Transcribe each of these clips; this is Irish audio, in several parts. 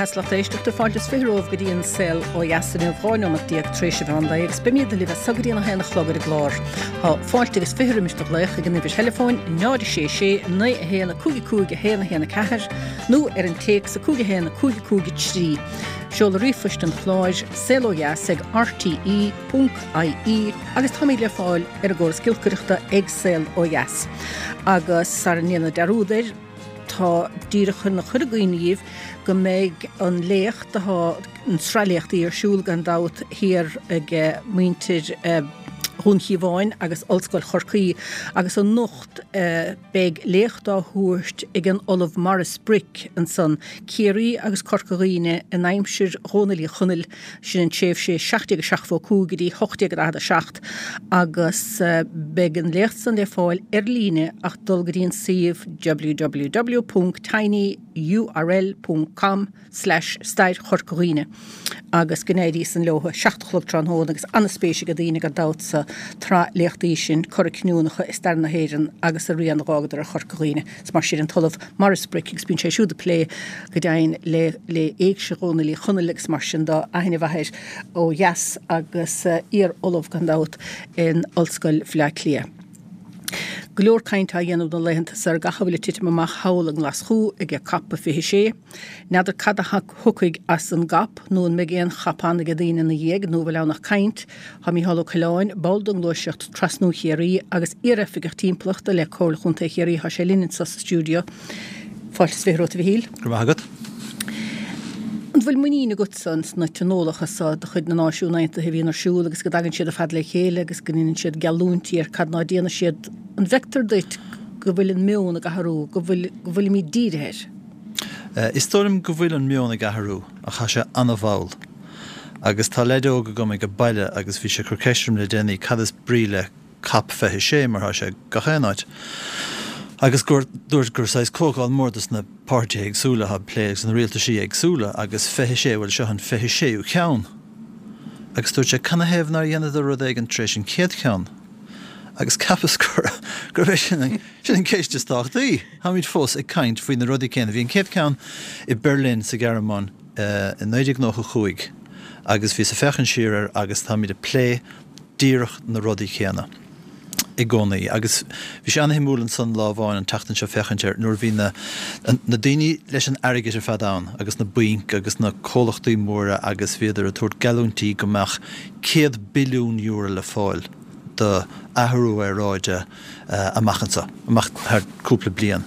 Haslachtéisteach de fáiltas firóh go dtíon sel ó jasanú bháinach díag tréise bhanda ag spimíad le bheith sagadíonna héna chlogad a glár. Tá fáiltegus fiimiisteach leich a gníomh telefóin 966 9 héna cúgi héna ceair nó ar an téic sa cúgi héna cúgi trí. Seola rifuist an chláid selójas ag rte.ie agus táí le fáil ar a ggóir scilcuireachta ag sel ó jas. Agus sar níana darúdéir tá díirichan na churagaíomh go méid an léocht tá an sráléochtaí ar siúil gan dát hir ag muintir húnchií bháin agus olscoil chorcaí agus an nocht beag léochtá thuairt ag an Olive Morris Brick an san céirí agus corcaíine in aimsir rónalí chunil sin an tséh sé 67 cúgadí 8 agus beag an léocht san le fáil ar líne ach dulgadíon siomh www.tinyurl.com/stair chorcaíine agus gnéidí san lotha 7 chlogtrán hóna agus anspéisi go dtíine go dáta tra leachtaí sin coricnúnacha is starna héirean agus a rian rágadar a chorcaíine. S mar siad an Olive Morris Brick ag spín sé siúd a plé go dain le éag se rónalí chunalagus mar sin dá aine bhair ó jas agus ar Olive gan dát in olscoil Phleaclia. Glór caintá dhéanamh don leihananta ar gahabhfuil titim amach hálang las chú ag a cappa fi sé. Neidir cad thucaig as an gap nó an mégéon chapán go dtíine na dhéag nó bhfuil nach caint, ha mí halló choláin, baldung loiseocht trasnú chéirí agus iarafigach tímplachta le cóla chunta chéirí ha sé linn sa stúdio. Fáiltas féróta bhí híl. Grabhagad. An bhfuil muína gudsans na tionólachas a chud na náisiúnainte a bhíon arsúil agus go dagann siad a fad le chéile agus gníonn siad galúntí ar cad ná déana siad an vector deit go bhfuil an mionna gaharú go bhfuil mí díreir. Is tórim go bhfuil an mionna gaharú a cha sé anna bháil. Agus tá leidóga go go baile agus bhí sé crocéisiom le déanaí cad is bríle cap fethe sé mar sé gachéáid. Agus dúirt gur sais cógáil mórdas na páirtí agsúla ha pléigs an rialta sí agsúla agus fethe sé bhfuil se an fethe séú ceann. Agus dúirt sé canna héamh nar dhéanad a rud ag an tréis an céad ceann. Agus capas gur bheith sin an céiste stáchtaí. Ha míid fós ag caint faoin na rudí céanna. Bhí an céad ceann i Berlin sa Gearmán in 1995 agus bhí sa fechan siar agus tá míid a plé díreach na rudí chéanna. I gcónaí, agus bhí sé anna himúlann san lábháin an tatan se fechanteir nuair bhí na daoine leis an airgeis ar fadán, agus na buink, agus na cólachtaí móra, agus féidir a tuairt galúntaí go meach 100 billiún euro le fáil de athhrú ar ráide amachchansa, amach thar cúpla bliain.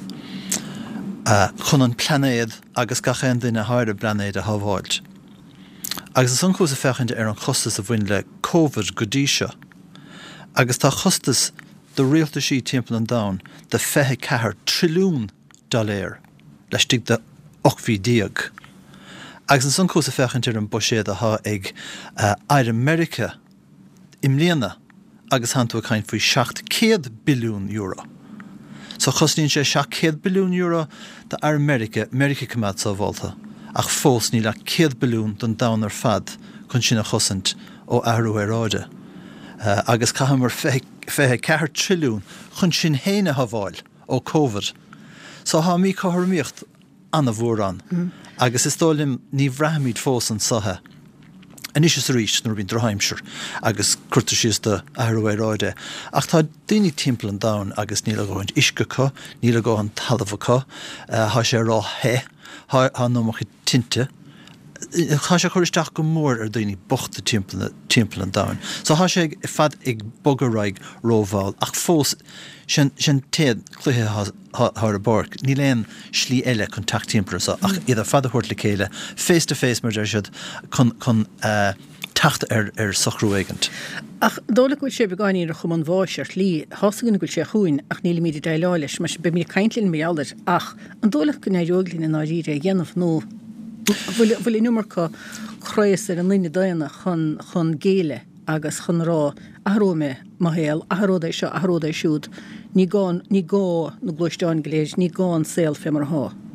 Chun an planéad agus gachéan duine háir a planéad a thábháilt. Agus is an cúsa fechante ar an chostas a bhain le COVID go dtí seo. Agus tá chostas do rialta sí timpeall an domhan de 24 trilliún dollar leis stig de 8 díag. Agus an son cúsa fechantir an buséad a há ag Air America im léana agus hanú a caint faoi 700 billiún euro. So chosníonn sé 700 billiún euro de Air America cumad sa bhálta ach fós ní le 100 billiún don domhan ar fad chun sin a chosint ó ahrú ar ráide. Agus cahamar 24 trilliún chun sin héine ha bháil ó COVID. So ha mí chothirmíocht anna bhórán. Agus is tólim ní bhreathmíd fós an sathe. An is rís nuair bhín drohaimsir agus curta síos de ahrú ar ráide. Ach tá daoine timpeall an domhan agus níl gáin isce có, níl gáin talamh có, há sé rá he, há nóach tinte. Tá sé chuiristeach go mór ar daoine bochta timpeall an domhan. So há sé fad ag bogaráig róbháil ach fós sin téad cluthe thar a borc. Ní léon slí eile chun teach timpeall ach iad a fad a thuirt le chéile face to face mar siad chun techt ar sochrú éigent. Ach dóla goil sé begáíar chum an bháisiart lí hásagann goil sé chuin ach níla míad deileáiles mar be mí caiintlinn méallir ach an dóla go éireoglín na náíre dhéanamh nó bhfuil I numar chrois ar an líine daanna chun géile agus chun rá athróme mahéal athródéis seo athródéis siúd ní gá na glúisteáin goléis ní gáin saoil fé mar há.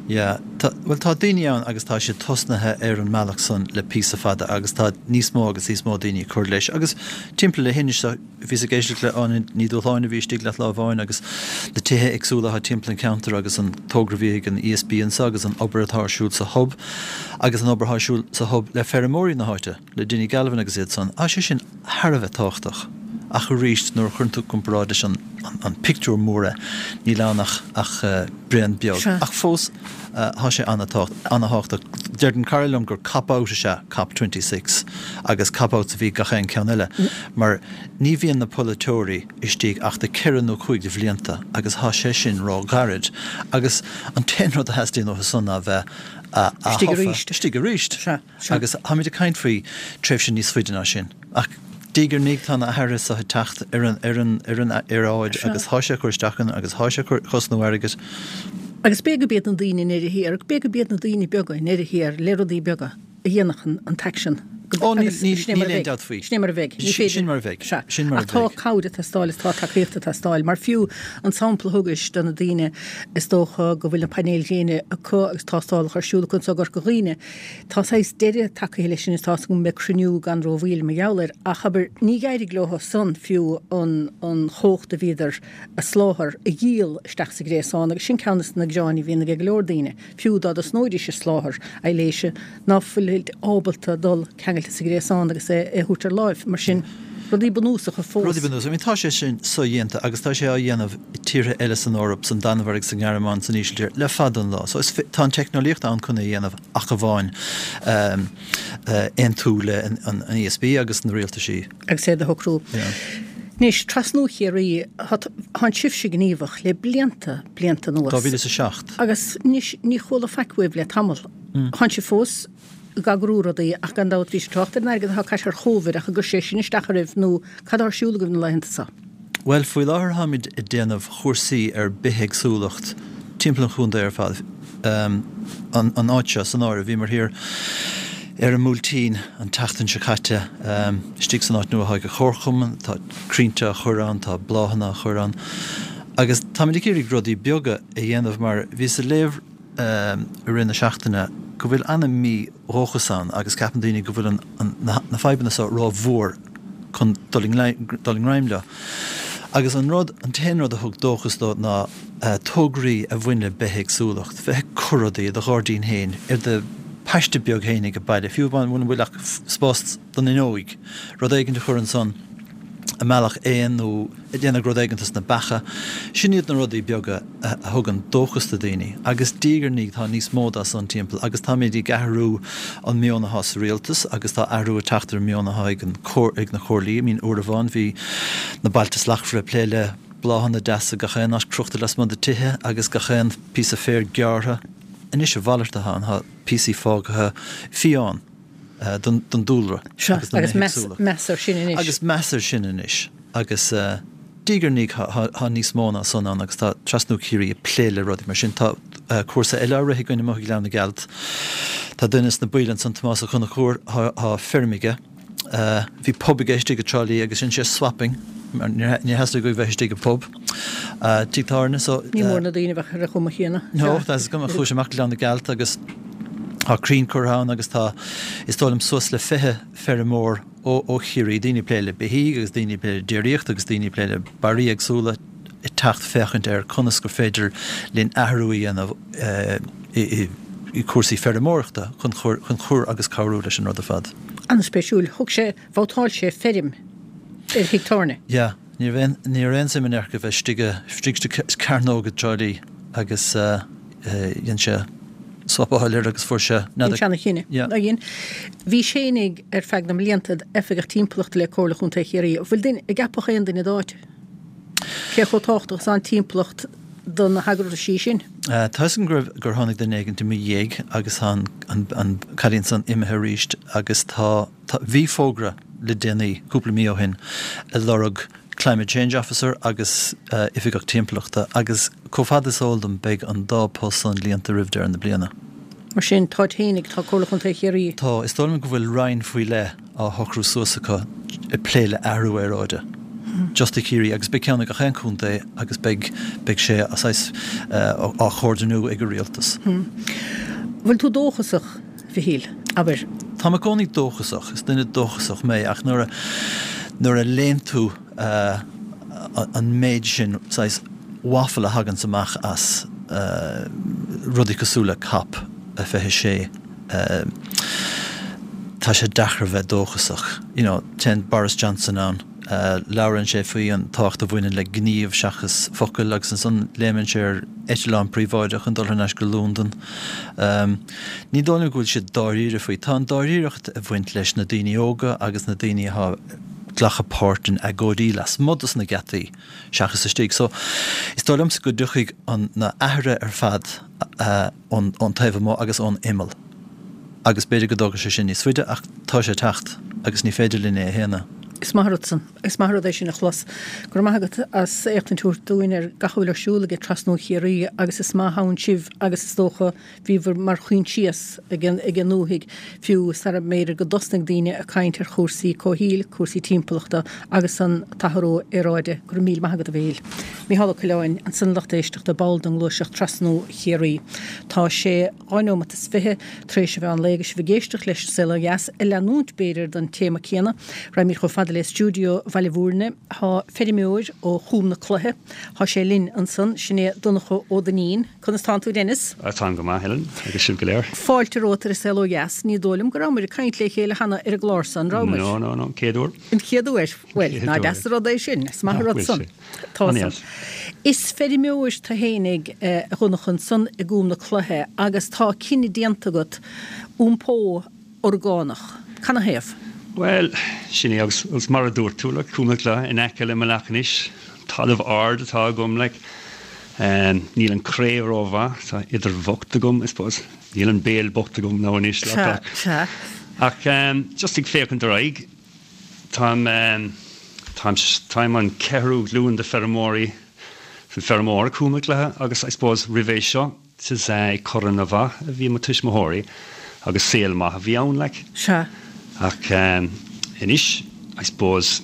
Yeah, well tá daine ann agus tá sé tosnathe ar an meach san le písa fada agus tá níos mó agus níos mó daine chuir leis agus timppla le hinne ví a géisiach le an ní dúláinna bhí stig le láháin agus de tuthe agsúla ha timpplain counter agus an tógravíigh an ESPN agus an obairtharsúil sa hub agus an obairtharsúil sa hub le ferramóí na háite le duine galhan agus iad san a sé sin Harbheith táchtach. A chu ríist nuair chuntú compráide an picture móra ní lánach ach brean beag. Ach fós há sé annatácht deirden Carlum gur capáte se Cap 26 agus capát a bhí gachéin ceanile. Mar ní bhíon na polytóí istíigh ach de cean nó chuig de bhblianta agus há sé sin rá garid agus an tenrad a heistíí nó sanna bheith Stig a ríist. Agus haid a caiint faoi tréh sin níos fuidirna sin. Ach dígur níag tána Harris a techt ar an áid agus háise chuirteachchan agus háise chusnúhaigeid. Agus béga bead an daoine néidir hir, béga bead na daoine beaga néidir hir lerodí beaga a dhéanachan an tection. Snémar bheith. Tá cáide testáil is tá takeíochtta testáil, mar fiú an sampla thugus donna daine is dócha go bhfuil na panéil géine a chu agus tástáil chuirsúla chun sagar go riine. Tá sais déire takeíile sin is tá go me cruniú gan róhíil me jouler a chabar ní gaiidir glótha san fiú an chóchta víidir a sláthar a díal isteach sa gréáin agus sin ceannas na gjáinní hína go glódaine. Fiú dá a snóidir se sláthar a léise náfuilid ábalta dul cheangailta sa gréáin agus é thutar láimh mar sin rudí banúsach a fós. Rudí banús, tá sé sin so dhéanta agus tá sé á dhéanamh tíre eile san árap san danmharigh san Gearmán san ísiltíir le fadan lá. So tá technolíocht an chuna dhéanamh a go bháin ein túle an ESB agus an rialta sí. Agus sé de thocrú. Nis trasnú chéirí han sif sig gníomhach le blianta nuas. Tá bhíle sa seacht. Agus ní chola feicweh le tamil. Han sé fós gagrúradaí ach gan dáit vís trochtar nergad ha caiir chóvid ach a gur sé sin isteach raibh nó cadar siúlagam na leanta sa. Well, foiil láthir hamid i déanamh chósaí ar bitheagsúlacht timpplain chunda ar fad an áite san áir bhí mar hir ar an múltíín an tatan se chaite stig san áit nua haig a chorchum, tá crínte a churán, tá bláhanna a churán. Agus tá mid céirí grodí beaga a dhéanamh mar bhí sa léir rinne seachtainna go bhfuil anna mí róchasán agus capan daoine go bhfuil na feibanna sa rá mhór chun doling raimle. Agus an téanrad a thug dóchas dó ná tógraí a bhaine betheagsúlacht, bheith curadaí a gádaín héin ar de peiste beag héine go bailile fiúbáin bhna bhfuilach spást don inóig. Rud éigen de churann san a meach éon nó i dhéanana rud éigentas na becha, sin iad na rudaí beaga a thugan dóchasta daoine, agus dígur níag tá níos móda san timppla, agus tá méid í gathú an mionna has réaltas, agus tá airú a teachtar mionna ag na chorlaí, mín uair a bháin hí na bailtas lechfra pléile bláhanna deasa gachéan as cruachta les man de tithe, agus gachéan pí a fér geartha, in is se bhalarta ha pí fágathe fiáin. Don dúlra. Agus measar sin inis. Agus measar sin inis. Agus dígur níg ha níos móna son an agus tá trasnú cíirí a pléile rudí mar sin tá cuasa eile raigh goine mo leanna geld. Tá dunas na builen san Tomás a chuna chóir ha fermige. Bhí pobigéistí go trálí agus sin sé swapping. Ní heasta go bheitistí go pub. Títarna so ní mór na daoine bheith a chuma chéana. No, tá go a chúiseach leanna geld agus Tá crín chorán agus tá is tólam sus le fithe ferramór ó chiirí daoine pléile behí agus daoine pléile déiríocht agus daoine pléile barí agsúla i techt fechant ar conas go féidir lín ahrúí anamh i cuasaí ferramórachta chun chur agus cabhrú leis an rud a fad. An spéisiúil thug sé bhátáil sé ferim ar hiictárne. Ja, ní réon sem an go bheith stigste carnógad Charlie agus dhéan sé Swapáir agus fuair se sena chinine. Gin hí sénig ar feag na mlíantad effegar timpplacht le cóla chun chéirí. Bhfuil din a gapach éon duine dáite. Cé chutáchtach san timpplacht don na hagur a sí sin? Tásan gur tháinig den éigen tú dhéag agus an caríonn san imethe ríist agus tá bhí fógra le déanaí cúpla mío hin a lorug Climate Change Officer agus ifigach timpplachta agus cófad is óldum beag an dápós an líanta ribhdear na bliana. Mar sin tá ténig tá cóla chun chéirí. Tá is dólam go bhfuil rein faoi le á thocrú suasacha i pléile airú ar áide. just círi agus be ceanna go cheanúnta agus beg sé á chóirdenú ag go rialtas. Bhfuil tú dóchasach fi híl, aber Tá a gcónaí dóchasach, is duine dóchasach mé ach nuair a léon tú an méid sin wafel a hagan samach as rudi cosúla cap a fethe sé tá sé dachar bheith dóchasach. Ten Boris Johnson an Lauren sé faoi an tácht a bhhuiine le gníomh seachas focail agus an son léman sé Etalán príomháideach an dultha neis go Lúndan. Ní dóna gúil sé dáíre faoi tá an dáíireacht a bhaint leis na daoine óga agus na daoine ghlacha páirtin a ggódaí las modas na gataí seachas sa stíg. So is dólamsa go duchaigh an na ahra ar fad an taobh mó agus an imel. Agus beidir go dóga sé sin ní suide ach tá sé techt agus ní féidir linné héna. Is maithrodsan, is maithrodéis sin a chlas. Gur maigat as éachtain túr dúin gachúil arsúla go trasnú chéirí agus is máthán sibh agus is dócha bhíhar mar chuoin síos ag an núthaigh fiú sar méidir go dosnig daine a caint ar chósaí cóhíl, chósaí timpachta agus an tatharó éráide gur míl maithagad a bhéil. Mí hála chuileáin an sanlachtéisteach de baldang luiseach trasnú chéirí. Tá sé áinómat is fithe tréis bheith an léigeis bhgéisteach leis sela gas i leanúnt beidir den téma chéna ra mí chu fada le studio Valivúrne ha ferimiúir ó chúm na cluthe ha sé linn an san sinné dunacha ó danín chun tá tú Dennis tá go má Helen agus sin go léir fáilte rótar is selo gas ní dólim go ramir caiint le chéile hana ar glársan rámir no céadúir in chéadúir well ná desrodéis sin is má rodsan tá is ferimiúir tá hénig chunachan san i gúm na cluthe agus tá cinine diantagat úmpó orgánach canna héamh. Well, sinné agus mar a dúir túla cúmachla in eice le malachnis talamh ard atá gom le níl an créir óbha tá idir bhachta gom I suppose níl an béal bachta gom ná anis le ach just ag féchan do raig táim an cehrú lúin de ferramóí ferramór cúmachla agus I suppose rivé seo tis coran a bha a bhí mo tuismóirí agus séal maith a bhí ann le ach inis, I suppose,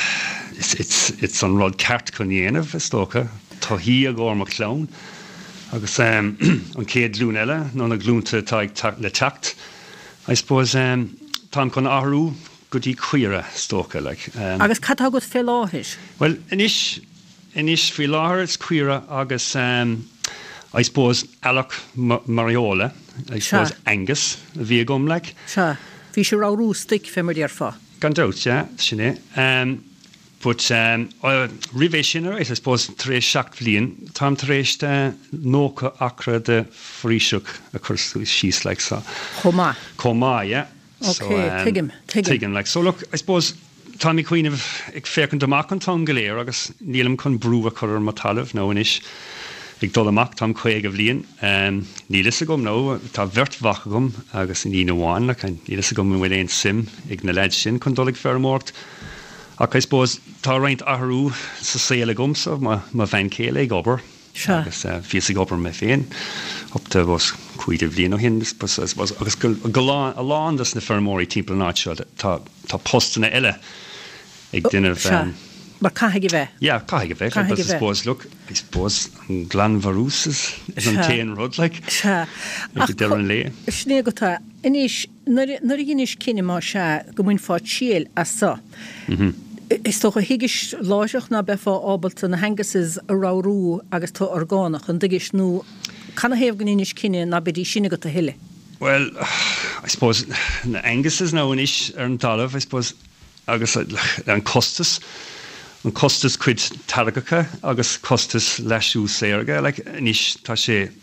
it's on rod cart chun dhéanamh is tócha, tá hí a gcóir mar clán, agus an céad glún eile, nó na glúnta tá le teacht. I suppose, tá chun áhrú go dtí cuiire tócha. Agus catá go fé láthir? Well, inis fé láthir is cuiire agus, I suppose, Alec Mariola, I suppose, Angus, a bhí gom le. Bhí sé rárú stick fémar ar fá. Gan dát, sinné. But rihé sinnar, I suppose, trééis seacht bliain, tám trééis nócha acra de fríseach a chur síos le sa. Comá, yeah. Okay, tigim. Like, so look, I suppose, tá mí cuioineh ag fécinn amach an tám go léir agus nílam chun brú a chur mar talamh nó inis. Ag dul amach tám chuig a bhliain, nílas a gom nó, tá bhirt gom agus in ína bháin, nílas a gom in bhfuil éon sim ag na leid sin chun dul ag fermórt. Ach I suppose tá roinnt athrú sa saola gom so má bhain céile ag obair. Agus fios ag obair me féin, up to bos cuid a bhliain ó hin, agus go lándas na fermórí timppla náid seo, tá postanna eile ag duine Mar caithigh bheith? Yeah, caithigh bheith. I suppose an Glanvarús is an téan rud, like. Ag deran lé. Sné go tá, inis, nar inis cinine má se go mún fá tíal a sa. Is tócha hiigis láiseach na befa ábalta na hengases a rárú agus tá orgánach an digis nó canna héamh gan inis cinine na bedí sinne go tá hiile? Well, I suppose na hengases ná inis an talamh, I suppose, agus an costas. An costas cuid targacha agus costas leisú séirga, like, níos tá sé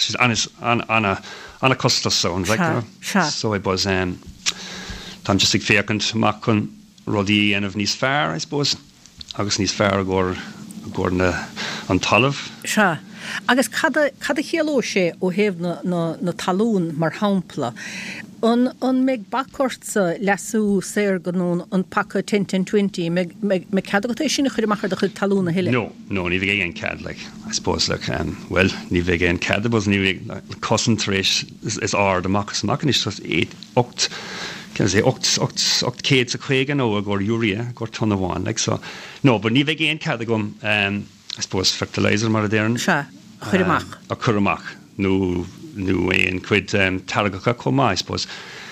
anna costas sound, like, so I was, tá just ag fécant amach chun rodí anamh níos fearr, I suppose, agus níos fearr gcóir an talamh. Se. Agus cada chéaló sé ó héamh na talún mar hampla. An meg backkortsa lesú séir ganún an pakka 10-20 meg cadagotéis sinna chuir machar de chud talúna heile? No, ní bhíh an cad, like, I suppose, like, well, ní bhíh an cad, but ní bhíh concentréis is ard amachchas amach, is just 8-8 can say ocht kids a quig and a gore urea gore ton of one like so no but ni again cadagum I suppose fertilizer mar there Sha chuireach a chuireach no ein quid targacha coma I suppose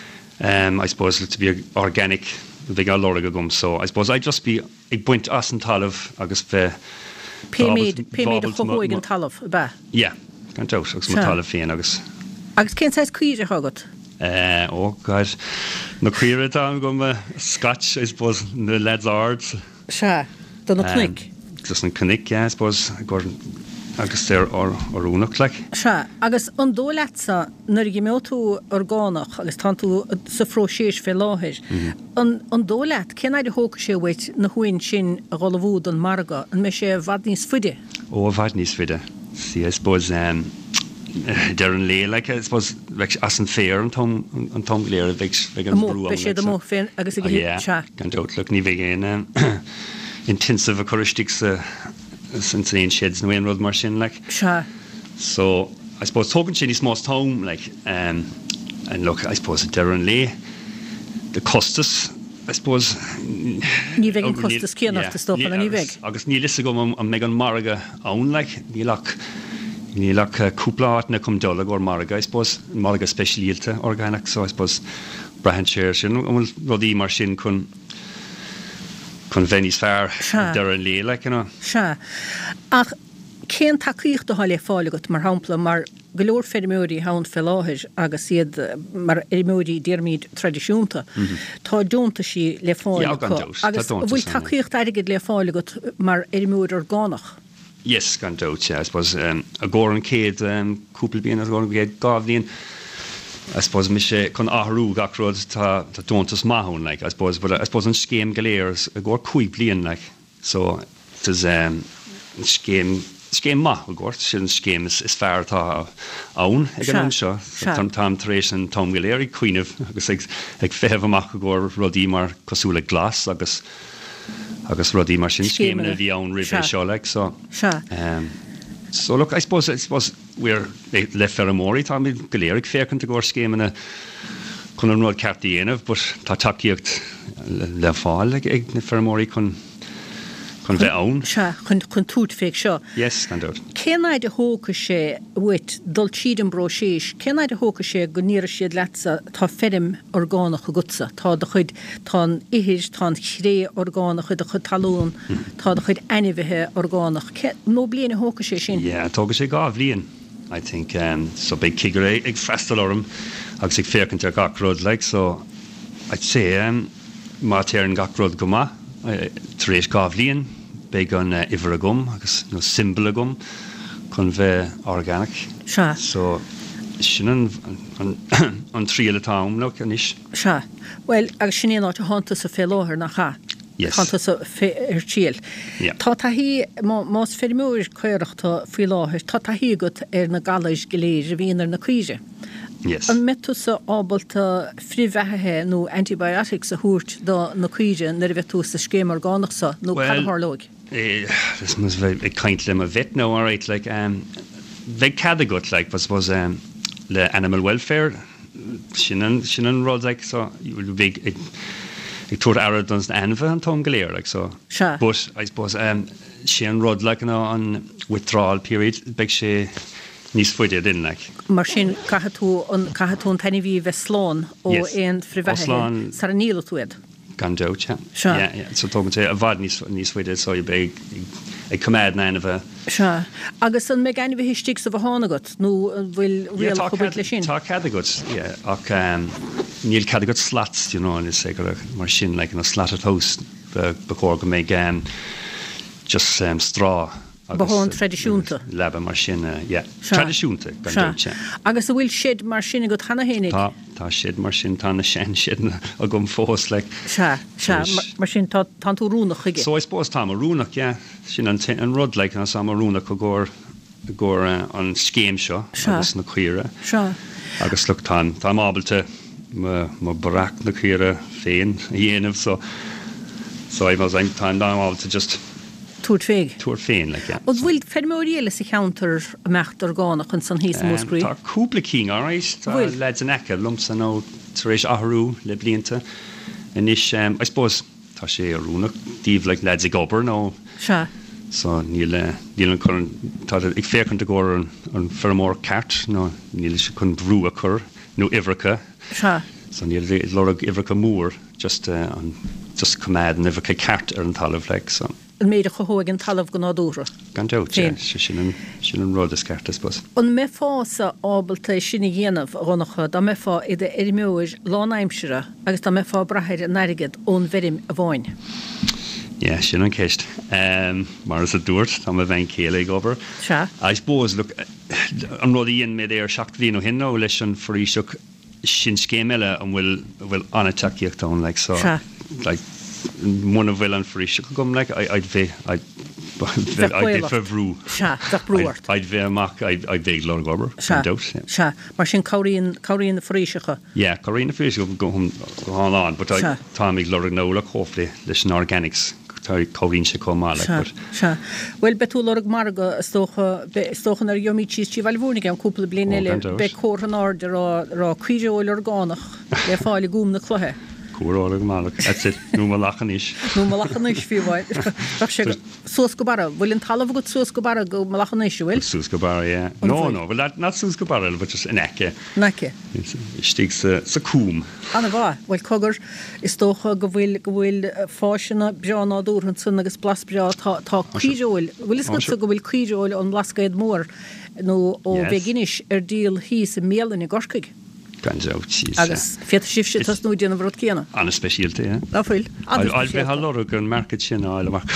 to be organic big lorga gum so I suppose I just be ag buint as an talv agus fe Pemid a chohoig an talv ba yeah kan out agus ma talv féin agus cén sais cuire hagat oh god no cuire down go scotch I suppose the lads arts Sha don knick just an knick yeah I suppose agus there or unach like Sha agus an dólatsa nar gimótu orgánach agus tantu sa froséis fe láhir an dólat ken de hóg sé weit na huin sin a golvúd an marga an me sé vadnís fuide vadnís fuide see I suppose Darren Lee like I suppose as an fair an tom léir vegan brew sé de mo fin agus yeah kan out look ni vegan intensive acoustics since the sheds no road mar sin like Sure. So I suppose talking to this most home like and look I suppose Darren Lee the Costas I suppose ni vegan Costas kianach the stuff and ni veg agus ni lisse go am Megan Marga own like ni lak cúpla na cum dola or Marga I suppose Marga specialite organic so I suppose Brahanshire sin rodí mar sin kun Venice Fair Darren Lee like you know Sha ach cén takeíocht do hall fálagat mar hampla mar golóir fermóí hawn felláhir agus iad mar móí dearmíd tradiisiúnta tá dúnta sí le fálagat agus bhfuil takeíocht airgid le fálagat mar mód orgánach Yes gan doubt yeah I suppose a goran céad cúpla bíon as goran géad gábhlíon I suppose mi sé kon ahrú gachrod tá dontas mahún like I suppose but I suppose an scéim galéirs a gor cuig blian like so it is scéim ma a gor sin scéim is fair tá own again seo tam tréis an tom galéir cuiineh agus ag feh amach a gor rodí mar cosúla glas agus rodí mar sin scéim a bhí own ribh seo like so So look, I suppose we're le ferramóí tá mi galéiric fécinn go scéimena chun an rud ceart dhéanamh, but tá takeíocht le fáil ag na ferramóí chun bheith ann. Se chun túd féic seo. Yes, can do. Cénaid a hóca sé wit dul siad an broséis, cénaid a hóca sé go níra siad letsa tá ferim orgánach a gutsa, tá da chud tá ihir tá chré orgánach a chud talún, tá da chud ainimhethe orgánach. Nó bliana a hóca sé sin? Yeah, tóga sé gá bblion. I think so big kicker ag freistal orm agus ag fécinn ar gachrod like so I'd say má téir an gachrod go ma tréis gá bblion big an iver a gum agus no symbol a gum chun bheith organic so sin an tríal atá no canis Se well agus sin éon áit a hánta sa fé láthir nach cha Yes. Hánta sa ar tíal Tá tahí más fermúir cuireachta fí láthir tá tahí agat ar na galáis goléir a bhíonar na cuise Yes. An metu sa ábalta fríomhethe nó antibiotics a thuirt do na cuide nar bheith tú sa scéim orgánach sa nó cadthárlóig this must be kind lim a vet now all right like big cadagut like I suppose le animal welfare shinan rod like so you will big it toward Aradon's anva and Tom Galer like so but I suppose shin rod like on withdrawal period big she níos fuide din like mar sin cahatún taine bhí Veslán ó éon fríomhethe sa níl túid gan doubt yeah so talking to a bhd níos fuide so you big ag cumad na anva Se agus an me gaine bhí stig sa bhánagat nó bhfuil réal chubaid le sin tá cadagut ach níl cadagut slats you know and it's like mar sin like in a slatted house before go make just straw Bahón tradiisiúnta leba mar sin tradiisiúnta agus a bhfuil siad mar sin go hana hénig tá siad mar sin tána sin siad a gom fós le mar sin tá tú rúnach chuige so I suppose tá rúnach sin an rud le an sam rúnach go ggur an scéim seo agus na cuire agus lu tá ábalte má baraach na cuire féin dhéanamh so I was ein tá ábalte just Túr féin like Og bhfuil fermóíile sa cheantar a mecht orgánach an san híos múscrí Tá cúpla king all right lads an echa lumps an ó taréis ahrú le blianta. And I suppose, tá sé arúnach, díomh like lads ag obair nó. Se. So níl an chun, ag fécant a gcóir an fermór ceart, nó níl se chun brú a chur, nó ivracha. Se. So níl lorg ivracha mór, just cumad an ivracha ceart ar an talamh le, so. An méidir go hóig an talamh go nádúra. Gan deut, sin an rud is ceart, I suppose. An mé fása ábalta sinna dhéanamh ronacha, da mé fá idir méis lánaimsere, agus da mé fá brathir an airigid ón verim a bháin. Yeah, sin an ceist. Mar is a dúirt, tá a bhain céile ag obair. Se. I suppose, look, an rud íon mé ar 7 bliain ó hinná leis an foríiseach sin scéim eile an bhfuil anna takeíocht ón, like, so, like, muna bhfuil an foríiseach gom, like, I'd bheith brú. Se, dach brúart. I'd bheith amach, I'd bheith lor gobar. Se, mar sin cóiríon na foríiseacha. Yeah, cóiríon na foríiseach go hán an, but tá ag lor nóla chófli leis an organics. Cóín se comá. Se. Well, betú lorg marga stóchan ar jomí tíos tí bhilhúnig an cúpla blian eile be córan áde rá cuideóil orgánach le fáil gúm na chluthe. Cúrála mála. That's it. Nú lachan is. Nú lachan is fiúhaid. Suas go bara. Bhfuil an talamh go suas go bara go lachan is, bhfuil? Suas go bara, yeah. No, well, not suas go bara, but just an ecce. Nece. Stíg sa cúm. Anna bhá. Well, cogur is tócha go bhfuil fáisina beáná dúrhan sun agus blas beá tá cuideóil. Bhfuil is go bhfuil cuideóil an blascaid mór nó ó bheginis díal hís a mélan i gorcaig. Agus fiat sifse tas nú déanamh rud céanna. Anna speisialta, yeah. Áfuil. I'll be halorug an market sin áile mar.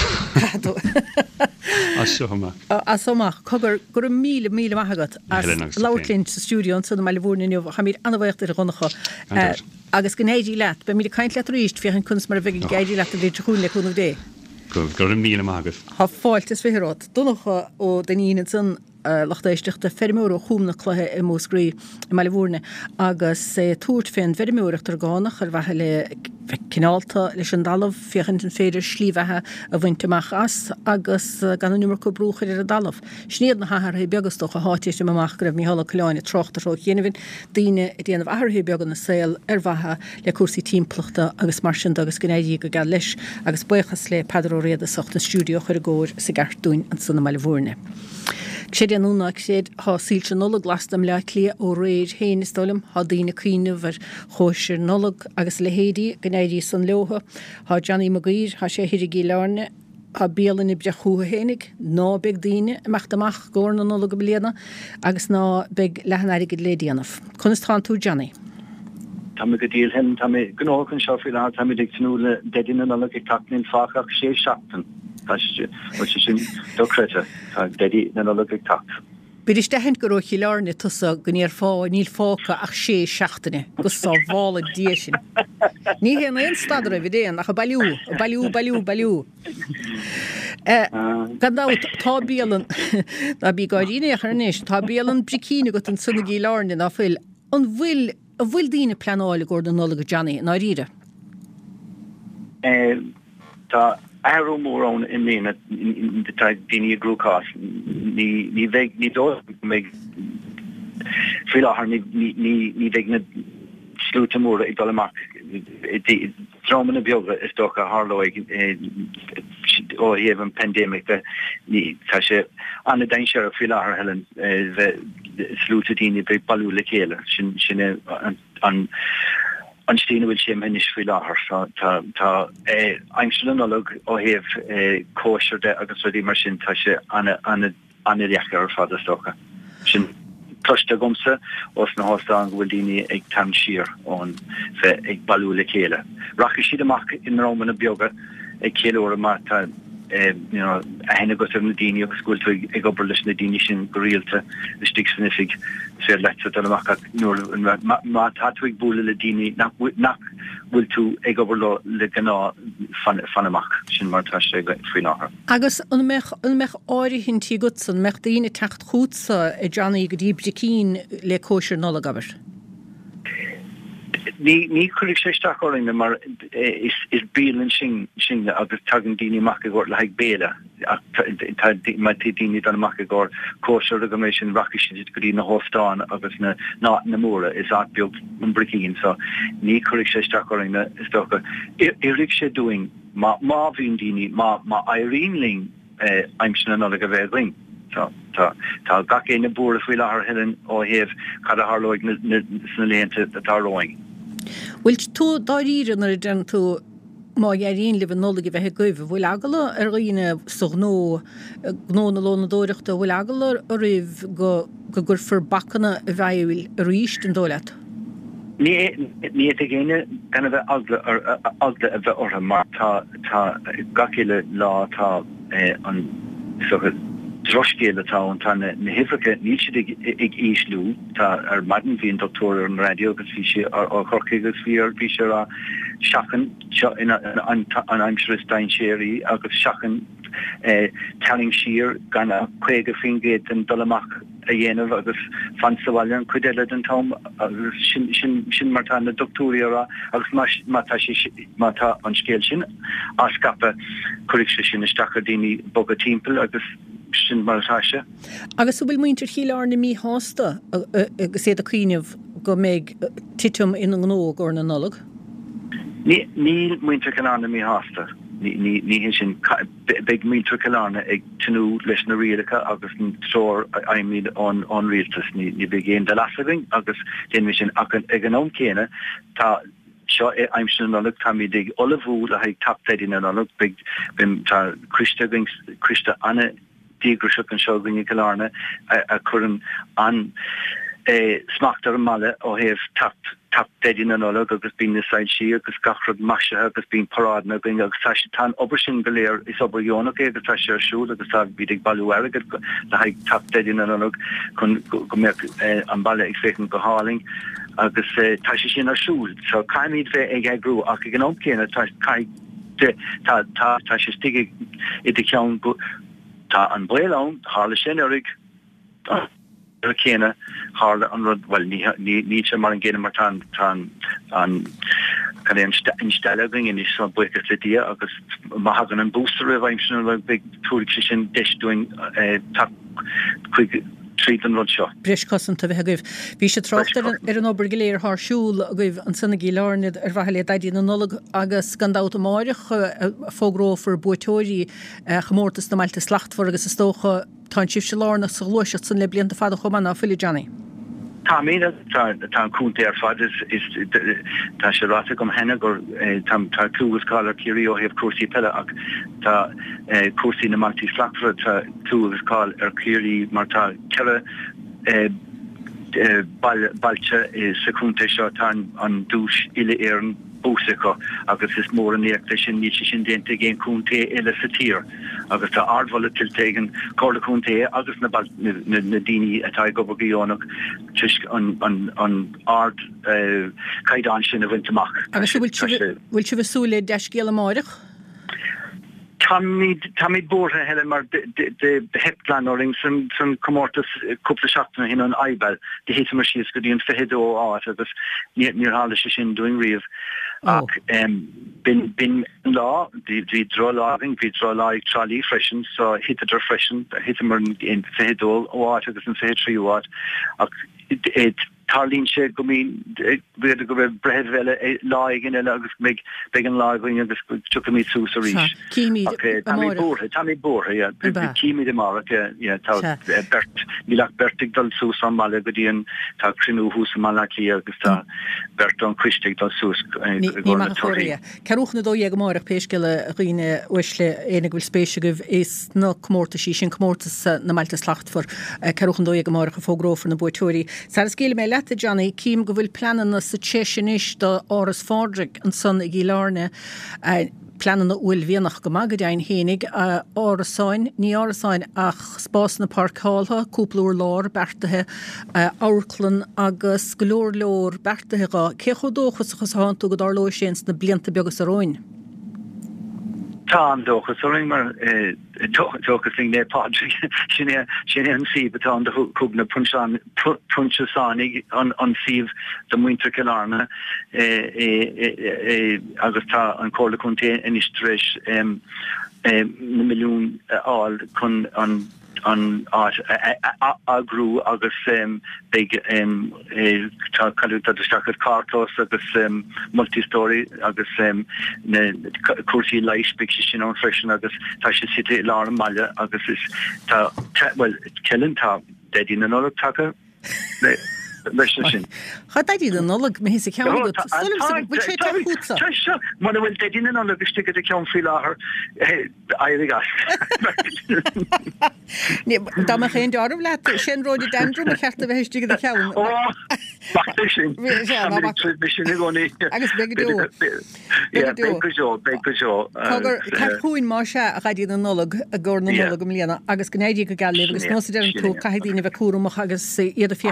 Asomach. Asomach, cogur gur míle maithagat as Laurlinn sa stúdion san meile bhúrnainniuh ha míad anmhaocht ar gonnacha. Agus gnéidí leat, be míad caint leat ríist fiochan kunst mar a bheith géidí leat a bhíad chuún le chuúnach dé. Gur míle maithagat. Ha fáiltas fihrát. Donnacha ó den íon san lachtéisteachta fermúr ó chúmna chluthe I Mósgrí I meile bhúrna agus túirt féin fermúireacht ar gánach ar bheithe le cinálta leis an dalamh fiochan an féidir slíomhethe a bhainteach as agus gan an numar go brúchar ar a dalamh. Sníad na hathair beagastach a hátíiste amach go raibh Mícheál Coláine trochtar ó chéanamhin daoine I déanamh athair beag an na saoil ar bheithe le cuasaí timplachta agus mar sin agus gnéidí go gal leis agus buchas le Pedro Réadasach na stúdio chuir agóir sa gartúin an sanna meile bhúrna. Séad anúna séad há síl se nolag lastam le clia ó réid héin istólam há daoine cuiineh ar chóisir nolag agus le héadí gnéidí san leotha há Johnny Maguire há sé hirigí learne há béalan I breachútha hénig ná beag daoine amach gcóir na nolag go bliana agus ná beag lehanairig le déanamh. Chun is tá tú Johnny. Tá go díal hen tá gnóchan seo fi lá tá ag snúla dedína nolag ag tanin fáchach sé seachtain. Wat sin docreta dedi na logic tax. Bidis dehent go roií lárne tusa gníar fá níl fáca ach sé seachtainine gus sá bhála dísin. Ní hé na stadra vi déan ach a bailú. Gandá tá bíalan na bí gáidíine charnéis tá bíalan bricíine go an sunnagí lárne na fuil an bhfuil díine planála go an nóla go Johnny ná ríre. Tá arrow more on in the type dini glucose ni veg ni do meg fila har ni veg na sluta more I dollar mark it drama biogra is doka harlow or even pandemic the ni tashe an the danger of fila har helen the sluta dini be balu lekela shin an Anstine will she minish fi láthar tá aimslan nolog ó heh kosher de agus rudi mar sin tá sé anna riachar ar fada stocha. Sin tuiste gomsa os na hostan bhfuil daoine ag tam siar ón bheith ag balú le chéile. Racha siad amach in Róman na beaga ag chéile mar tá a henne go na daoine agus gúil ag obair leis na daoine sin go rialta le stig snifig sé leta amach má tátuig búla le daoine nach bhfuil tú ag obair le gná fan amach sin mar tá sé faoi láthair. Agus an mech áiri hintí gutsan mech daoine techt chútsa I Johnny go dtí bricín le kosher nola gabair. Ní chuig sé staáin mar is bílan sin agus tagan daoine macagóir le haag béle mai daoine an macagóir cóisiir a go mééis sin raci sin go dtí na hóstáin agus na móra is beag an bricín so ní chuig sé staáin is stocha irig sé doing má bhíon daoine má éiríonling aimsin an go bhéhling. Tá gacé na búr a bhfuil ar hean ó héamh cad a Harlóig sna léanta atá roing. Bhfuil tú dáíre ar den tú má dhéiríon le nóla bheitthe goibh bhfuil agala ar roiine nó na lóna dóireachta bhfuil agala a roimh go gur for bacana a bheithhfuil a ríist an dóileat. Ní géine gan bheith agla a bheith ortha mar tá gacéile lá tá an droscéile tá an tá na hifracha ní siad ag íslú tá ar maidin bhíon doctor an radio agus bhí sé ar chorcaí agus bhí sé a seachan an aimsir stein séirí agus seachan telling siar gan a chuige fingéad an dolamach a dhéanamh agus fan sahaile an cuideile an tom agus sin mar tá na doctúra agus mátá an scéil sin á scape chuig sé sin isteach daoine bogad timpeall agus sin martáise. Agus bhfuil muintir chiilear na mí hásta agus é a cuiineh go méid titum in an nóg or na nolog? Ní muintir canna mí hásta. Ní hin sin big mítre calánna ag tinú leis na rialacha agus an tróir aimimiid an rialtas ní begéin de lasaging agus déimi sin ag an ómcéine tá seo aimsin an anach tá mí ag olahú a haag tapteidir an anach bim tá Christa anna dígrúiseach an seo gonne calánna a churan an smachtar an mala ó héamh tap dedin an oleg agus bín na said si agus gachrod mashe agus bín parádna bín agus tá tan obersin goléir is ober jónach agus tá sé siúd agus tá bídig balú agad le haig tap dedin an oleg chun go mé an balle ag féchen go háling agus tá sé sin arsúd so caiimid bheith ag agrú ach ag an omcéine tá sé stige i de ceann tá an bléán hále sin orig chéine hále an rud well ní se mar an ggéine mar tan an instelling in is so buike lidí agus ma hagan an booster bhaimsin le big túrig sin deisúing chuig tríd an rud seo. Bris cosanta bheit goibh. Bhí sé trochtar ar an obair goléir thsúil a goibh an sanna gíláirnid ar bhaile daidí na nolag agus gandát máireach fógrófar buitóirí chamórtas na mailte slachtfor agus is tócha tá sib se lána sa luisiat san le blianta fada chomanna fili Johnny. Tá mína tá cúnta ar fad is tá sé ráta gom hena gur tá cúgus cálar cirí ó hebh cuasaí peile ach tá cuasaí na mátí slachtra tá cúgus cáil ar cirí mar tá ceile bailte sa cúnta seo tá an dús ile éan búsacha agus is mór an éachta sin ní sin dénta géon cúnta eile sa tír agus tá ardhla tilteigen cóla cúnta agus na daoine atá gobaíonnach tuis an ard caiidán sin a bhaintach. Agus bhfuil si bhsúla deis géal máireach? Tá mí bórtha heile mar de heplan oring san comórtas cúpla seachtainna hin an aibel de héite mar sios go dtíon fehidó áit agus níor hála sé sin doing riamh ach bin lá hí dro láing hí dro lá ag trálí freisin so hitidir freisin hite mar in fehidó áit agus an fehid tríúáit ach Tarlín sé go mín beidir go bheith brehad bheile láigen agus mé an láing agus tu mí sús a rís. Tá mí bórtha cíimi de mar bert ní le bertig dal sús an máile go dtíon tá crinú hús mála lí agus tá bert an cuiisteigh dal sús Ceúchna dó ag marach péisceile riine uisle éana bhfuil spéise goh is na cummórta sí sin cummórtas na mailte slachtfor ceúchan dó ag marach a fógrófar na buitóirí. Sa scéile mé leta Johnny cím go bhfuil planan na sa téisiis do áras fádric an san i gíláne planan na bhfuil bhíonach go magadein hénig árasáin, ní árasáin ach spás na parcálha, cúplaúr lár bertathe áirclan agus golóir leor bertathe gá. Cé chodóchas chus háú go dár lóis sin na blianta begus a roin? Tom dochas so ringmar dochas ing ne Patrick sin an sieve an de kugna punchasanig an sieve de winter kilarna agus ta an chola kunte en istresh na milliún all kun an agrú agus big kaluta de stakar cartos agus multistory agus kursi leish big sin on fresh agus ta city la malja agus is ta well kellen ta dedi na no taka Cha daidí an nolog me hé ce man bhfuil déine an agus sti a cean fi láthair gas. Dá me chéon dearm le sin roií dendrum a cheart a bheit sti a cean. Agus be chuin má se a chaidí an nolog a ggur na nolog go mlíana agus gnéidí go gal agus nó sé an tú caiidína bheith cuaach agus iad a fi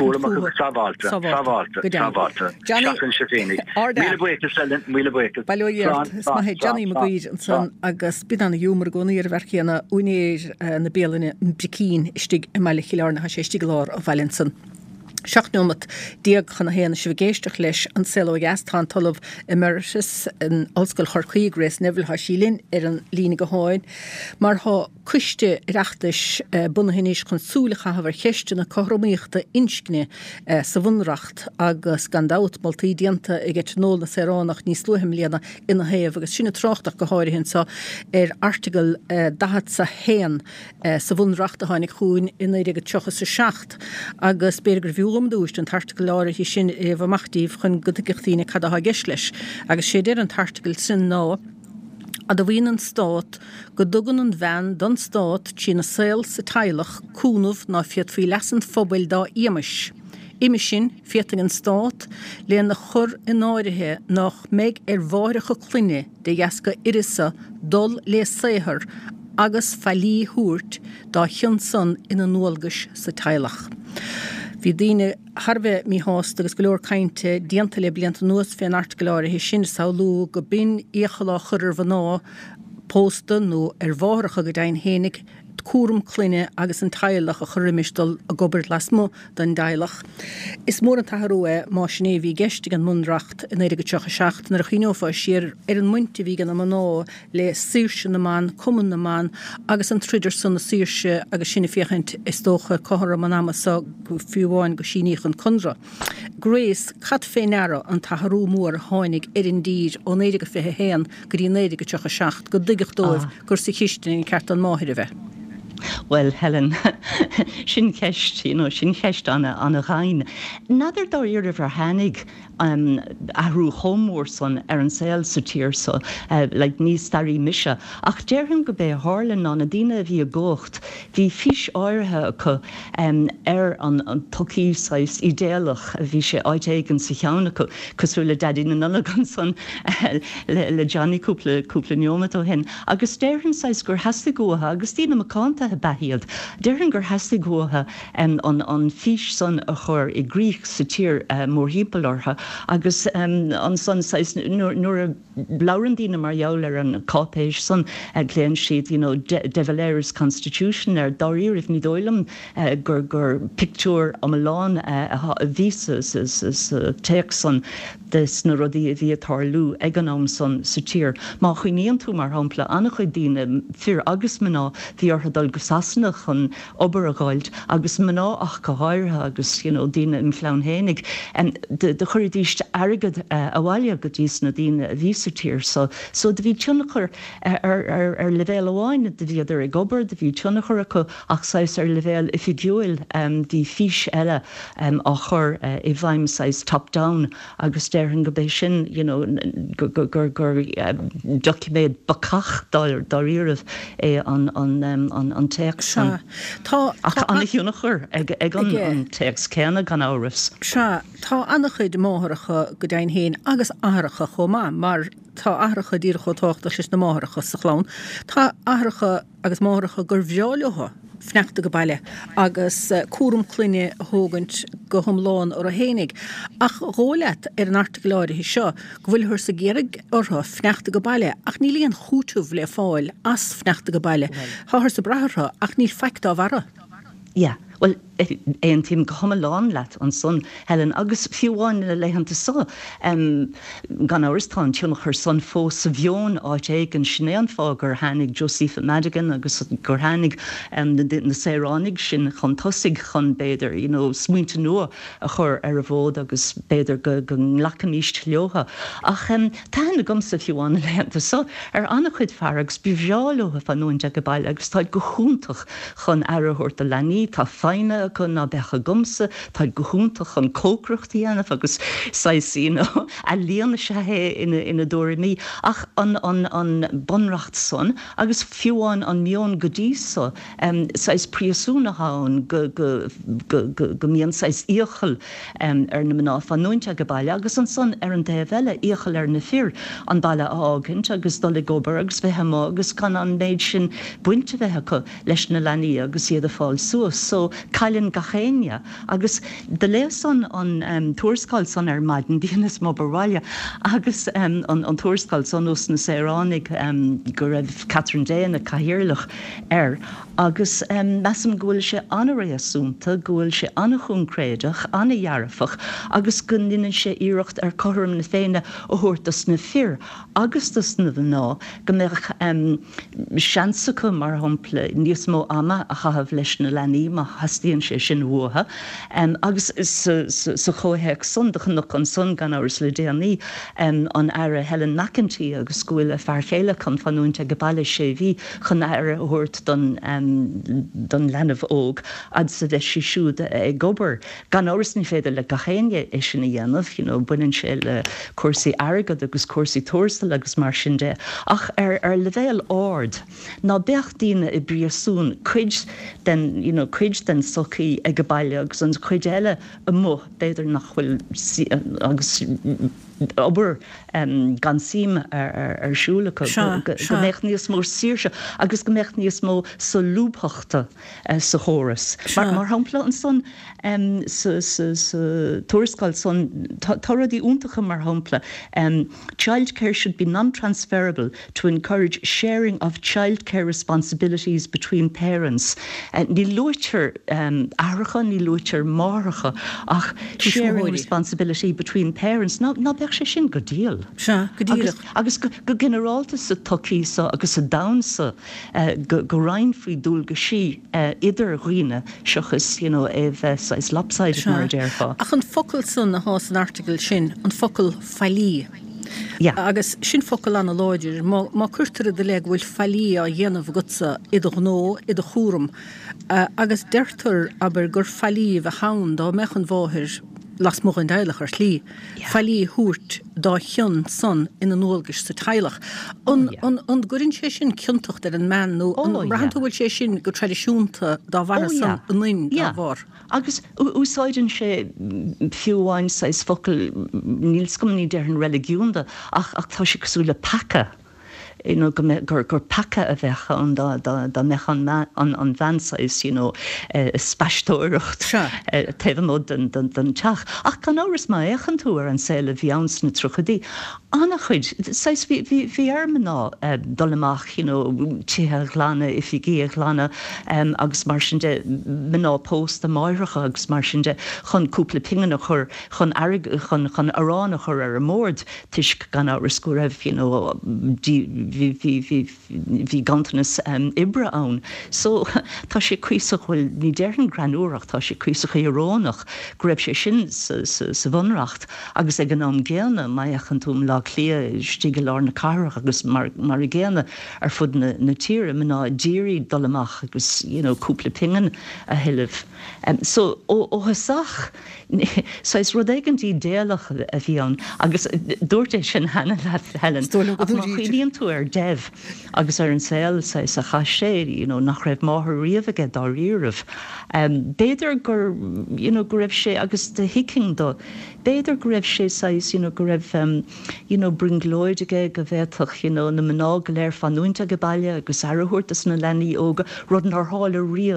Johnny McGuid an san agus bid an humor goníir verchéanna únéir na bélanne bicín stig meile chiilearna ha sé stiglár a Valenson. Seachnomad diaag chuna héana se bhgéisteach leis an selo gastáin talamh emeritus an Ollscoil Chorcaí Grace Neville ha sílinn an lína go háin, mar ha cuiste reachtais bunahinnéis chun súlacha ha bhar cheiste na chohramíochta inscne sa bhunracht agus gandát maltaí dianta I get nóla seránach níos luhim léana ina héamh agus sinna trochtach go háir hin sa article 10 sa héan sa bhunracht a hánig chuin ina ige tucha sa 6 agus beirgur bhiú dúist an tarticle áir hí sin bhmachtíh chun gotaíine cad a geisleis, agus sé an tarticle sin ná a do bhíon an stát go dugan an bhean don stát tí na saoil sa teilech cúnamh ná fiad fao lesan fóbail dá imis. Imis sin fiating an stát léon na chur in áirithe nach méid bhhairicha cluine de dheasca irisa dul le séthir agus fellí thuairt dá thiansan ina nualgas sa teilech. Bhí daoine Harbheith mí hásta agus go leor cainte dianta le blianta nuas fé an article hí sin saolú go bin échalá chuir bhaná pósta nó bhhairicha go dain hénig cuaram cluine agus an teilech a churimistal a gobar lasmo den dailech. Is mór an taharúe má sinné bhí geistig an mundracht in éige tucha 6 nar a chinófa siar an muinte bhí gan am ná le sírse na man, cuman na man agus an tridir san na sírse agus sinna féchaint is tócha cohar man amasa go fiúháin go síníoch an conra. Grace cad féinara an taharú mór háinnig an dír ó éige fé héan go dí éige tucha 6 go digach dóibh gur sa chiistin ceart an máthir bheith. Well, Helen, sin ceist, sin ceist anna ghain. Nadidir dá iarh ar hanig ahrú chomór son an saoil sa tír so, like níos starí mise. Ach dearhann go bé hálan an a dtíine bhí a ggócht, bhí fís áirithe acu an tucaíosáis idéalach a bhí sé áitéigen sa cheanna acu, cosú le dadína nulagan son le Johnny cúpla neomat ó hen. Agus dearhann sáis gur heasta gótha, agus tína macánta a behiad. Dearhann gur heasta gótha an fís son a chur I gríoch sa tír mór hípalortha, agus an son nuair a blauandína mar jouler an cápéis son léan siad de Valera's Constitution daíirh ní dóilem gur picture am lán a vísas is teach son des na rodí a bhí atarlú ag an am son sa tír. Má chuoíon tú mar hampla anna chuid dína fir agus mná bhí orthadal go sasnach an obair a gáilt agus mná ach go háirtha agus dína in phlean hénig. De chuirdíist agad a bhaile go dtís na dína ví sa tír. So de bhí tunachar ar levéil amháin de bhí idir ag obair, de bhí tunachar acu ach sais ar levéil I figiúil dí fís eile á chur I bhaim sais top-down agus dearhann go béis sin gur documéid bacach daríirih an teach san. Tá anna hiúnachar ag an teach céanna gan áras. Tá annach chuid máthracha go dain héin agus áthracha chomá, mar tá áthracha díracha táachta sis na máthracha sa chlán. Tá áthracha agus máthracha gur bheáileotha fneachta go baile agus cuaram cluine thógant go thomláin ar a hénig. Ach rólet an articuláir hí seo, go bhfuil thur sa géireg ortha fneachta go baile, ach ní líon chútúh le fáil as fneachta go baile. Thar sa brathra ach níl feictá bhara. Yeah. Well, ein tím go lán leat an son Helen agus fiúháin le leihananta sa gan áirstán tiúnach chu son fós sa bheon áit éig an snéan fá gur hánig Joseph Madigan agus gur hánig na Séránnig sin chun tosig chun béidir, smuinte nua a chur ar a bhód agus béidir go nglacan íst leocha. Ach tá na gom sa fiúháin le leihananta sa anna chuid feargus bhíbheáilóha fan nóinte go bail agus táid go chúntach chun airthirt a lení tá feine chun na becha gumsa, tá go húntach an cócrochtaí anamh agus a líana se hé ina dóir mí ach an bunracht son agus fiúáin an mion godísa sais príosúna hán go míon sais íochel ar na mná fan nóinte go baile agus an son ar an déhheile íochel ar na fir an baile ágint agus dola gobar agus bheithe má agus can an méid sin buinte bheithe go leis na lení agus iad a fáil suas so Cailin gachéine agus de léson an tuairscáil son ar maidin díanas má barhaile agus an tuairscáil son os na Séránnig go raibh Catherine Day na cahirirlach agus meam ghfuil se anna réasúnta ghfuil se anna chuncréideach anna dhearafach agus gunlíonn sé íireacht ar chom na féine ó thuirtas na fir agus tas na ná go mbeadh seansacha mar hampla níos mó ama a chahabh leis na lení má hastíonn sé sin bhuatha agus sa chótheic sondachanach an son gan áras le déanaí an aire Helen McEntee agus scoil a fearchéile chun fanúnta go baile sé bhí chun aire thuirt don lenamh óg ad sa bheith si siúd ag gobar. Gan áras ní féidir le gachéine é sin na dhéanamh, buinn sé le cuasaí airgad agus cuasaí tuairstal agus mar sin de. Ach ar le bhéal áard, ná beach daoine i bríosún cuid den socaí ag go baile agus an chuid eile a mó beidir nach bhfuil agus obair gan sim ar siúla go mécht níos mór síirse agus go mécht níos mó sa lúbthachta sa chóras. Mar hampla an son sa tuairscáil son toradí úntacha mar hampla childcare should be non-transferable to encourage sharing of childcare responsibilities between parents. Ní luirtear aracha, ní luirtear máracha ach sharing responsibility between parents ná beag sé sin go díal. Agus go generálta sa tocí agus sa damsa go rain faoi dúil go sí idir riine seochas bheith is lapsáid mar déirfá. Ach an focail san na hás an article sin, an focail fallí. Agus sin focail an a láidir, má cuirtar de le bhfuil fallí a dhéanamh gutsa idir nó idir chúram. Agus deirtar aber gur fallí bheith hán dá mechan bháthir las mo an deilech ar slí. Fallí húirt dá chion son in an óilgus sa teilech. An gurinn sé sin cinntocht ar an man nó an brandhfuil sé sin go tradiisiúnta dá bhar san an naim dá bhar. Agus úsáidann sé fiúháin sa is focail níl scum ní deir an religiúnda ach tá sé cosúla paca. Gur paca a bheitcha da mechan an bhansais, spastóireacht taobh den teach. Ach gan áras má échan tú ar an saoile bhíans na trúchadaí. Anna chuid, bhí armná dul amach tithe glána i figé glána agus mar sin de mná post a máirecha agus mar sin de chun cúpla pingan chur chun aránna chur ar a mórd tuisc gan áras go raibh hí gantanas ibre ann. So tá sé cuiseach bhfuil ní deirn granúach tá sé cuiseach irónach go raibh sé sin sa bhunracht agus ag an am géana maiachan túm lá clia stíige lá na carach agus mar i géana ar fud na tíre mná díirí dul amach agus cúpla pingan a hiileh. So óthasach sais rud éigentí déalach a bhí an agus dúirt é sin hena Helen chuíonn tú ar debh agus ar an saoil sa cha sé nach raibh máthair riamhaige dá riamh. Béidir gur go raibh sé agus de hiking do béidir go raibh sé go raibh bringlóidige go bhéach na mná go léir fanúnta go baile agus airthirt na lenaí óga rud an ar hála riamh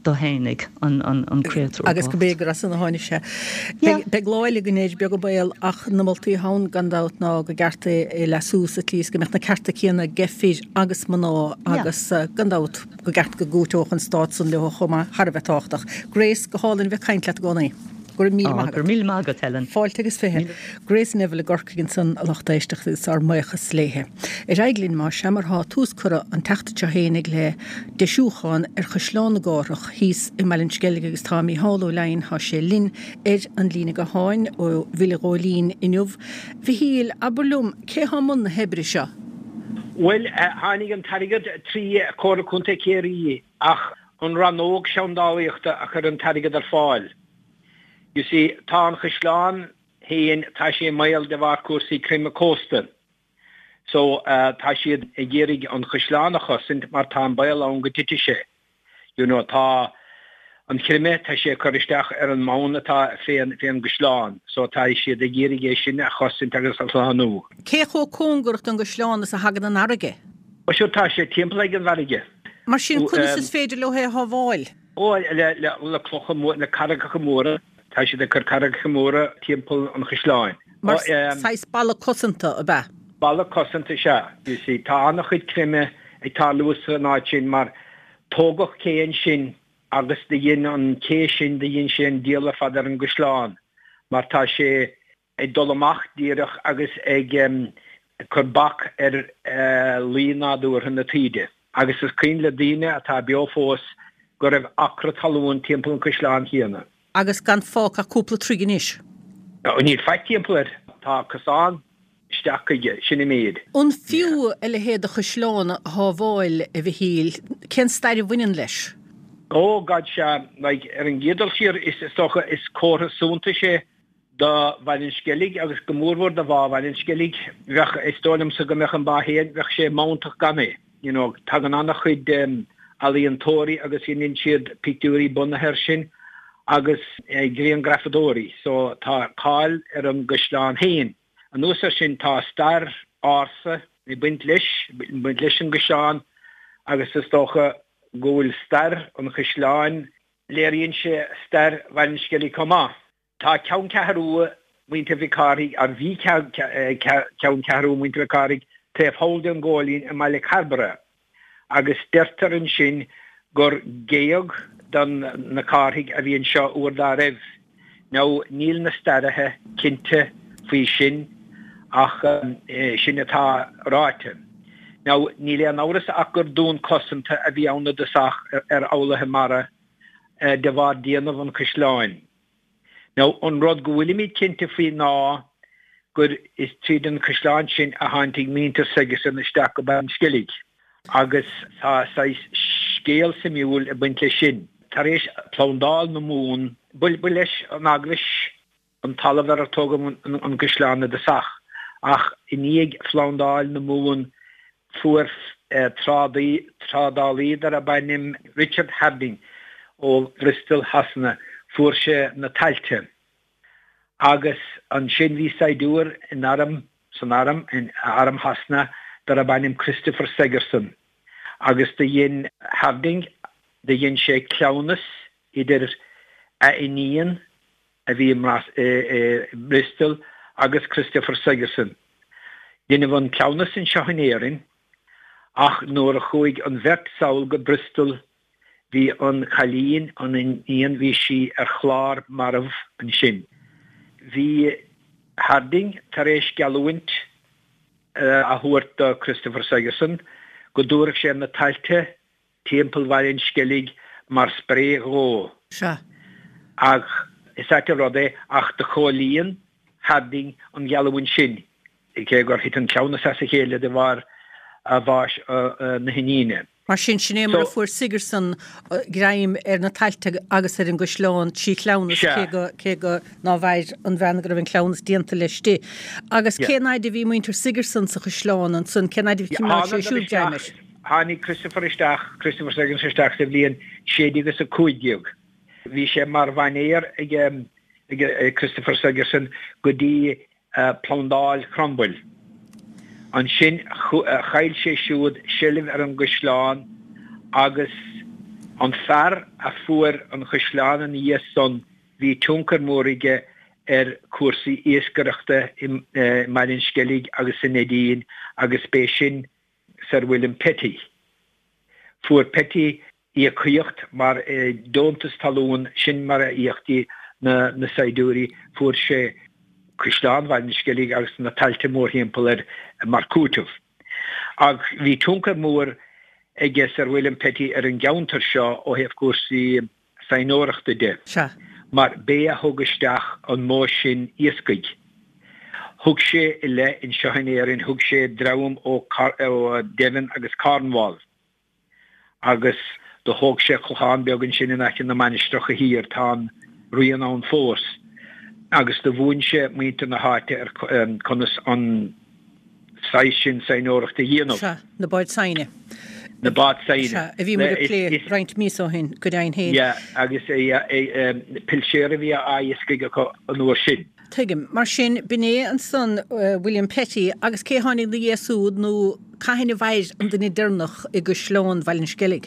do hénig an créatúr. Agus go bégur as an háine sé. Be gláile gnéid beag go béal ach na moltaí hán gandát ná go garta é leús a lís go meach na carta chéanna gefis agus maná agus gandát go gart go gúteoch an stát san leo chuma Harbhetáchtach. Grace go hálann bheith caint le gonaí. Gur mí mágad Helen. Fáilte agus fé. Grace Neville gorcagin san a lochtaisteach is ar muochas léthe. Reiglín má semar há tús cura an teachta hénig le de siúcháin chusláán gárach hís i meillinsgellige agus táí háló lein há sé lin an lína go háin ó bhillególín inniuh. Bhí híl abalúm cé há mun na hebre seo? Well, hánig an tarigad trí córa chunta céirí ach an ranóg seandáíochta a chur an tarigad ar fáil. You see, tá an chusláán héin tá sé mail de bhar cuasaí Crime Costa. So tá siad a ggéirigh an chusláán a chosint mar tá an bail an go tite sé. You know, tá an chirime tá sé choristeach ar an mána tá féan gusláán. So tá siad a ggéirigh sin a chosint agus an chláánú. Cé cho cóngurt an gusláán is a hagad an aige? Ba seo tá sé timplaigh an bharige. Mar sin chunas is féidir le há bháil? Ó, le clocha le caracha móra. Tá sé de chur carag chamóra timppel an chusláin. Mar sais balla cosanta a bheith? Balla cosanta se. You see, tá annach chud crime ag tá luas ná sin mar tógach céan sin agus de dhéon an cé sin de dhéon sin díala fadar an gusláin. Mar tá sé ag dolamach díirech agus ag chur bach línáúir na tíide. Agus is cín le daine a tá beofós go raibh acra talún timppel an gusláin chéana. Agus gan fág a cúpla tríganis? Níl feic timppler tá cosán isteachige sinna méad. Un fiú le héad a chusláán há bháil a bhí híl, cén stair bhainean leis? Ó gad se ar an ggéadal siar is córa súnta sé do bhailinscelig agus go mórhór de bhá bhailinscelig bheith istólam sa go meach an báhéad bheith sé mántach gamé. You know, tá an annach chud alíontóirí agus inon siad pictúí bunathair sin agus gréan grafadóí, so tá cáil ar an gusláán héin. An úsar sin tá star ása i buint leis an gusláán agus is tócha gúil star an gusláán léiríonn sé star bhailinscelig comá. Tá ceann ceathrú muinte bhicárig ar bhí ceann ceathrú muinte bhicárig taobh hold an ggólín a meile Carbara agus deirtar an sin gur géog dan na carthaigh a bhíonn seo uair dá raibh. Now, níl na starathe cinnte faoi sin ach sin atá ráite. Now, níl an áras ach gur dún cosanta a bhí anna dosach ar álathe mara de bhar déanamh an chusláin. Now, an rud go bhfuil míid cinnte faoi ná gur is tríd an chusláin sin a háintigh mínta sagus an isteach go ban scilig. Agus tá scéal sa miúil a buinte sin. Tar éis plándáil na mún, bul leis an aglis an talamh ar tógam an gusláán na dosach. Ach iníag plándáil na mún fuair trádálaí ar a bainim Richard Harding ó Bristol Hasna fuair sé na tailte. Agus an sin bhí saidúr in san aram Hasna dar a bainim Christopher Segerson. Agus de dhéon Harding de dhéon sé ceannas idir a iníon a bhí Bristol agus Christopher Segerson. Dhéanamh bhain ceannas in seochanéirin ach nuair a chuig an bheirt saoil go Bristol hí an chalín an iníon bhí si ar chlár marmh an sin. Bhí Harding tar éis galúint a thuairt Christopher Segerson go dúradh sé na tailte timppel bhailinscelig mar spré ró. Ach is áte rud ach de cholíon Harding an galúin sin. I ché gur hit an ceannas a chéile de bhar a bháis na hiníine. Mar sin sinnémar a fuair Sigerson graim ar na tailte agus ar an gusláán sí cleannas cé go ná bhaid an bhena gur bhín cleannas díanta leis tí. Agus cénaid bhí muintear Sigerson sa gusláán an sun cénaid bhí cimná sé siúd deimir. Hánig Christopher Segerson isteach sa bblion séidegus a cúideog. Bhí sé mar bhanéir ag Christopher Segerson go dtí plándáil Cromwell. An sin chail sé siúd silibh ar an gusláán agus an fear a fuair an chusláán an son hí túncar mórige cuasaí iascareachta Mairlín Skellig agus in Édaoin agus béisin Sir William Petty. Fuair Petty í a chuocht mar dóntas talún sin mar a íochtaí na saidúí fuair sé chusláán Mairlín Skellig agus na tailte mór himpelir mar cútah. Ag hí túncar mór ige Sir William Petty an geantar seo ó heh cuasaí sainóireachta de. Mar bé a thugasteach an mó sin iascaig. Thug sé I le in seohanéireann thug sé dram ó Devon agus Cornwall. Agus do thug sé chulcháin beaggan sin in aici na manistracha hír tá rian an fós. Agus do bhúin sé muinte na háite conas an sais sin sainóireachta dhéanamh. Na báid saine. Na bad saine. A bhí mar a lé roint mí ó hin go dain héin. Ja, agus pilséir a bhí a iascaig an uair sin. Tuigim, mar sin biné an son William Petty agus cé tháinig na Iesúd nó caihinna bhaid an duine dearnach I go slán Mairlín Skellig.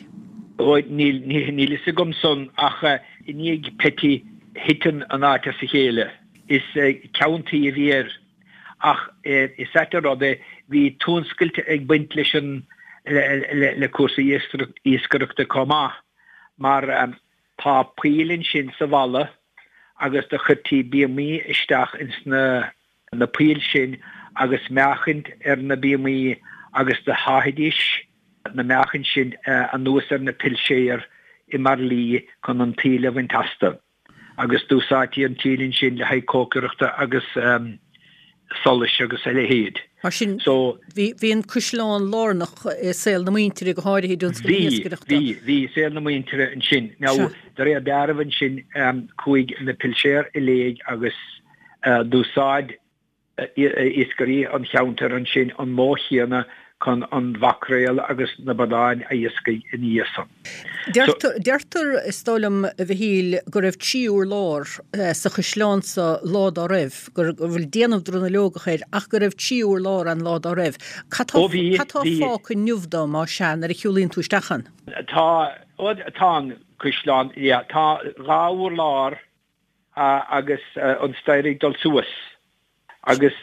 Níl is a gom son ach iníag Petty hitan an áta sa chéile. Is county a bhír ach is etar rode hí túnscailte ag baint leis an le cuasa iascareachta comá mar tá prílinn sin sa bhalla agus de chutí BMI isteach ins na príl sin agus meachint na BMI agus de háidis na meachint sin an nuas na pilséir I mar lí chun an tíle vintasta agus dúsátíí an tílinn sin le haicócareachta agus solis agus le héad. Mar sin hí an cusláán lánach saoil na muintear go háirithe dún Bhí saoil na muintear an sin. Ná dar é bearmhann sin chuig na pilséir I léig agus dúsáid iascarí an cheantar an sin an móchéana chun an bhacréal agus na badáin a iascaig in íosan. Deirtar istálam a bhíl go raibh tíúr lár sa chusláán sa lád á raibh, gur bhfuil déanamh drona leogachéir ach go raibh tíúr lár an lád á raibh. Catá fáca nniuhdá má sean ar a chiúlíonn túistechan? Tá chusláán, tá ráúr lár agus an stairig dul suas. Agus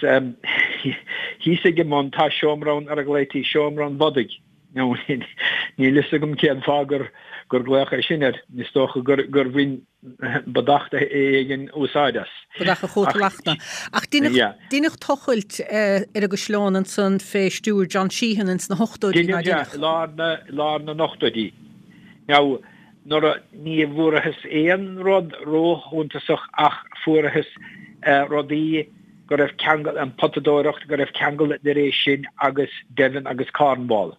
hí sé gimón tá seomrán ar a gléití seomrán bodig. Ní lis gom céan fágur gur glécha sinad, ní tócha gur bhín badachta éigen úsáidas. Badacha chótalachta. Ach dínach tochailt ar a go sláán an san fé stúr John Sheehan ins na hochtúí. Lár na nochtúí. Now, nor ní bhúrachas éon rod róhúntasach ach fuarachas rodí go raibh ceangal an potadóireacht go raibh ceangal de rééis sin agus Devon agus Cornwall.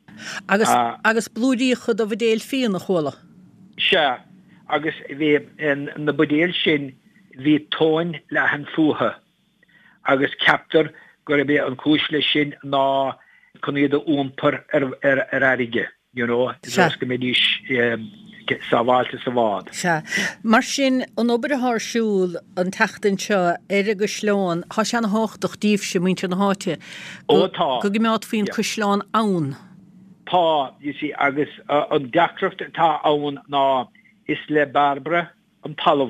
Agus blúdíocha do bhdéal fion na chola. Se agus bhí na budéal sin bhí tóin le an fuatha agus captar go raibh an cúisle sin ná chun iad úmpar ar aige, go médís sábháilte sa bhád. Mar sin an obair thsúil an teachtain seo ar a go slán, há se an háchtach díobh se muinte na háte. Go go meád faoin chusláán ann. Tá, agus an deachtracht tá ann ná is le Barbara an talamh.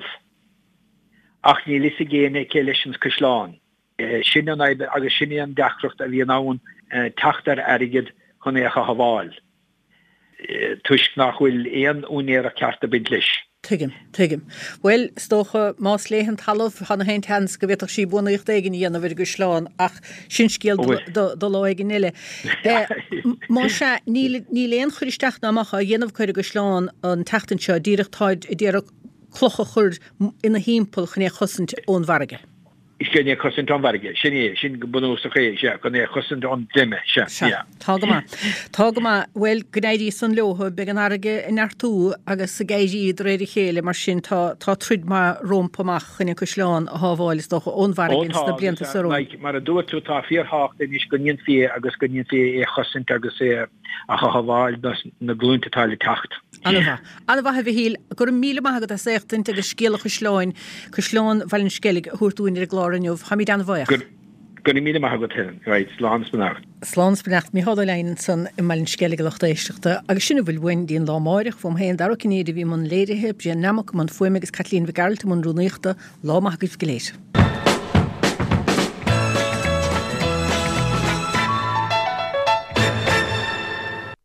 Ach ní lis a géine cé leis an chusláán. Sin an agus sinné an deachtracht a bhí an ann teachtar airigid chun écha habháil. Tuisc nach bhfuil éon únéar a cearta bidlis. Tuigim. Well, stócha más léhan talamh chana haint hens go bhíach sí buna íocht éigen dhéanamh go sláán ach sin scéal do lá éigen ile. Má se ní léon chuiristeach náach a dhéanamh chuir go sláán an teachtain seo díireachtáid I ddéar clocha chur ina hímpel chuné chosint ón bharige. Isgéine chosint an bharige, sin go bunús a ché se chuné chosint an dimme se. Tágama well gnéidí san leotha be an aige in airtú agus sa gaidí réidir chéile mar sin tá trid má rompamach chuine go sláán a hábháilis do ón bharige na blianta sa róm. Mar a dúirtú tá fíorthacht in is go níon fé agus go níon fé é chosint agus é a chahabháil na glúntatáile tacht. Anna bha híl gur míle maigad a séchtint agus scéala chusláin Mairlín Skellig thuirtúin ar glár aniuh, ha mí an bhaach. gunni mí mar go hin, right, slánsbenacht. Slánsbenacht mí há lein san i meilin skelligachtéisteachta, agus sinna bhfuil wein dín lámáireach fóm héin darcinnéidir bhí man léirithe, bhí namach man fuimigus Catlín bh garalta man rúnéachta lámach go léis.